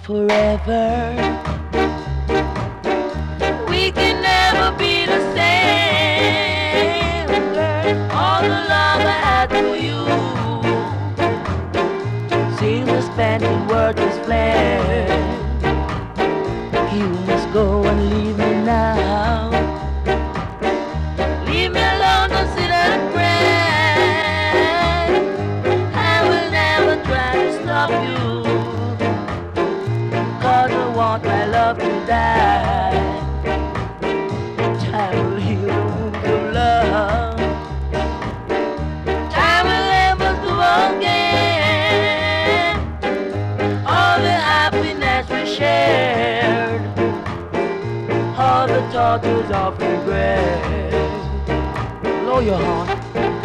forever. We can never be the same, girl. All the love I had for you seems to spend in worthless flame. You must go and leave me now. Leave me alone, don't sit and cry. I will never try to stop you, 'cause I want my love to die. Time will heal the wound of love. Time will never do again all the happiness we shared, all the tortures of regret. Blow your horn.